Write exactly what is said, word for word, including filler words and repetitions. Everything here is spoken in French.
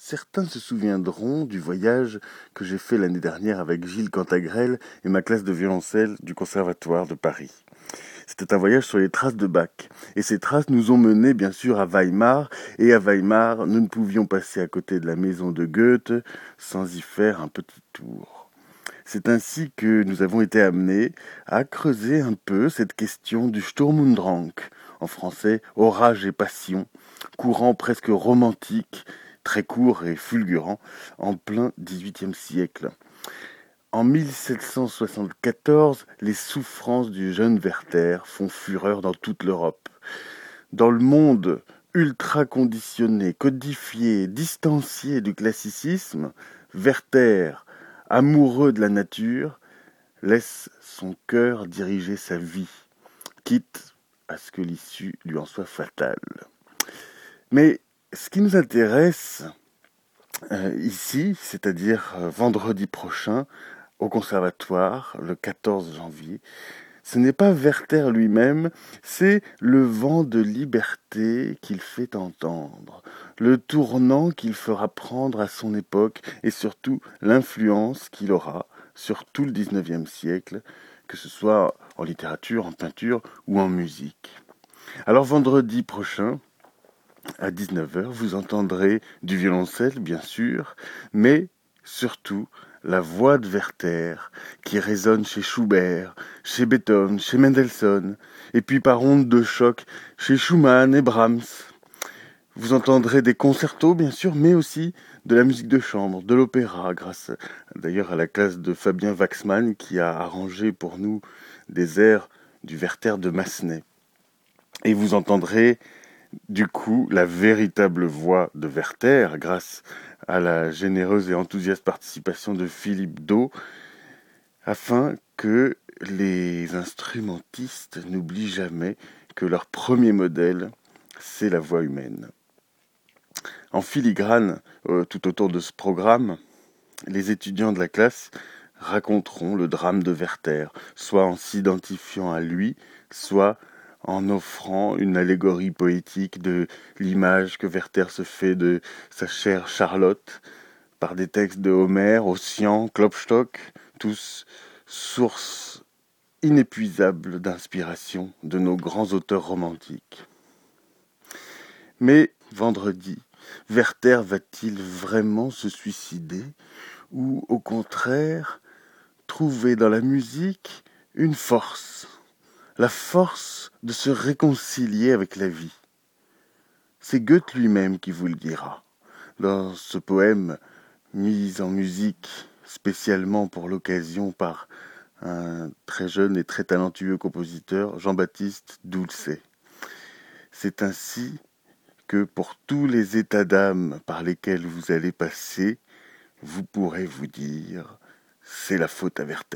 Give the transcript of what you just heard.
Certains se souviendront du voyage que j'ai fait l'année dernière avec Gilles Cantagrel et ma classe de violoncelle du Conservatoire de Paris. C'était un voyage sur les traces de Bach. Et ces traces nous ont menés bien sûr à Weimar. Et à Weimar, nous ne pouvions passer à côté de la maison de Goethe sans y faire un petit tour. C'est ainsi que nous avons été amenés à creuser un peu cette question du Sturm und Drang, en français orage et passion, courant presque romantique, très court et fulgurant, en plein dix-huitième siècle. En mille sept cent soixante-quatorze, les souffrances du jeune Werther font fureur dans toute l'Europe. Dans le monde ultra conditionné, codifié, distancié du classicisme, Werther, amoureux de la nature, laisse son cœur diriger sa vie, quitte à ce que l'issue lui en soit fatale. Mais ce qui nous intéresse euh, ici, c'est-à-dire euh, vendredi prochain, au conservatoire, le quatorze janvier, ce n'est pas Werther lui-même, c'est le vent de liberté qu'il fait entendre, le tournant qu'il fera prendre à son époque et surtout l'influence qu'il aura sur tout le dix-neuvième siècle, que ce soit en littérature, en peinture ou en musique. Alors vendredi prochain, à dix-neuf heures, vous entendrez du violoncelle, bien sûr, mais surtout la voix de Werther qui résonne chez Schubert, chez Beethoven, chez Mendelssohn, et puis par onde de choc chez Schumann et Brahms. Vous entendrez des concertos, bien sûr, mais aussi de la musique de chambre, de l'opéra, grâce d'ailleurs à la classe de Fabien Waxman qui a arrangé pour nous des airs du Werther de Massenet. Et vous entendrez du coup la véritable voix de Werther grâce à la généreuse et enthousiaste participation de Philippe Do, afin que les instrumentistes n'oublient jamais que leur premier modèle, c'est la voix humaine. En filigrane, euh, tout autour de ce programme, les étudiants de la classe raconteront le drame de Werther, soit en s'identifiant à lui, soit en offrant une allégorie poétique de l'image que Werther se fait de sa chère Charlotte, par des textes de Homère, Ossian, Klopstock, tous sources inépuisables d'inspiration de nos grands auteurs romantiques. Mais vendredi, Werther va-t-il vraiment se suicider ou au contraire trouver dans la musique une force, la force de se réconcilier avec la vie? C'est Goethe lui-même qui vous le dira. Dans ce poème mis en musique spécialement pour l'occasion par un très jeune et très talentueux compositeur, Jean-Baptiste Dulcet. C'est ainsi que pour tous les états d'âme par lesquels vous allez passer, vous pourrez vous dire « c'est la faute à Werther ».